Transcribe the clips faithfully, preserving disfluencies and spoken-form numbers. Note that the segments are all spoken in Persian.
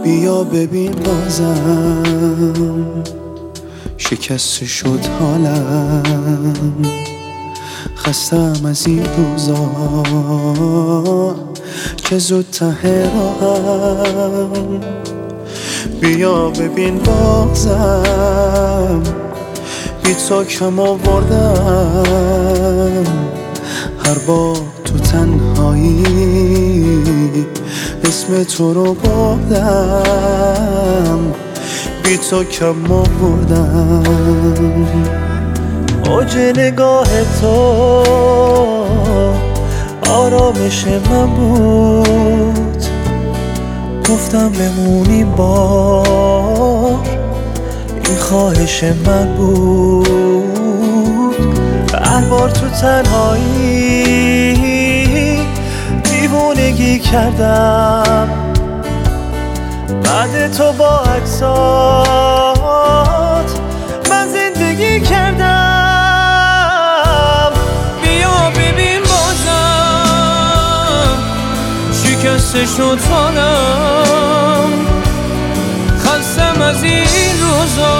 بیا ببین بازم شکست شد حالم، خستم از این روزا که زود ته راهم. بیا ببین بازم بی تو کم آوردم، هر بار تو تنهایی اسم تو رو بردم، بی تو کم آوردم. اوج نگاه تو آرامش من بود، گفتم بمونی بار این خواهش من بود. هر بار تو تنهایی دیوونگی کردم، بعد تو با عکسات من زندگی کردم. بیا ببین بازم شکست شد حالم، خستم از این روزا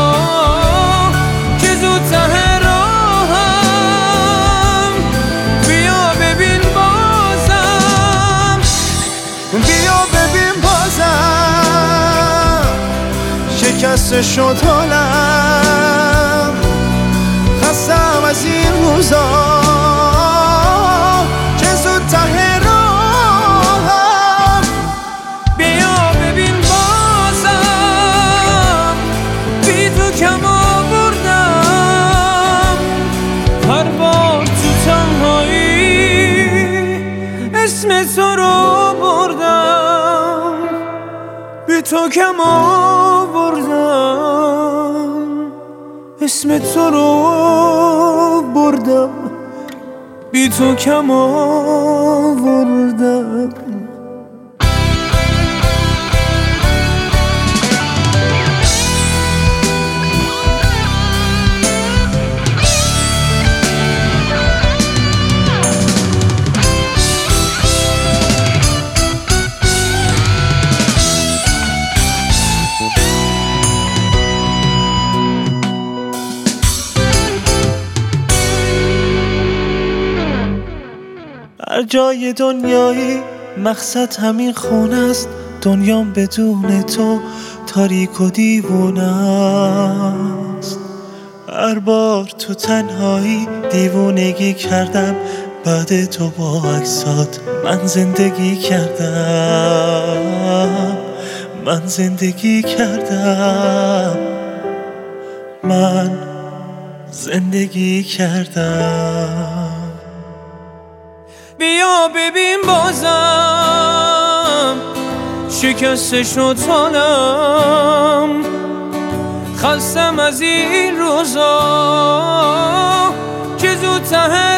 که زود ته راهم. بیا ببین بازم بیا ببین بازم شکست شد حالم، خستم از این روزا که زود ته راهم. بیا ببین بازم بی تو کم آوردم، هر بار تو تنهایی اسم تو رو بردم، بی تو کم آوردم، اسم تو رو بردم، بی تو کم آوردم. هر جای دنیایی مقصد همین خونه است، دنیام بدون تو تاریک و دیوونه است. هر بار تو تنهایی دیوونگی کردم، بعد تو با عکسات من زندگی کردم، من زندگی کردم، من زندگی کردم. بیا ببین بازم شکست شد حالم، خستم از این روزا که زود ته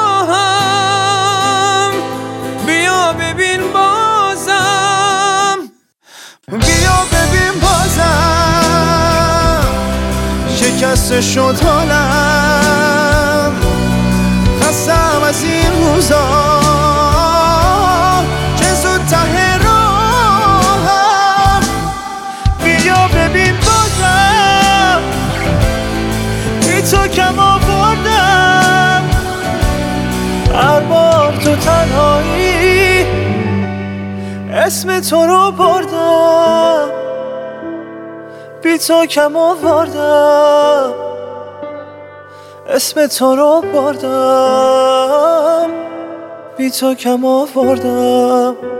راهم. بیا ببین بازم بیا ببین بازم شکست شد حالم، خستم از این روزا که زود ته راهم. بیا ببین بازم بی تو کم آوردم، هر بار تو تنهایی اسم تو رو بردم، بی تو کم آوردم، اسم تو رو بردم، بی تو کم آوردم.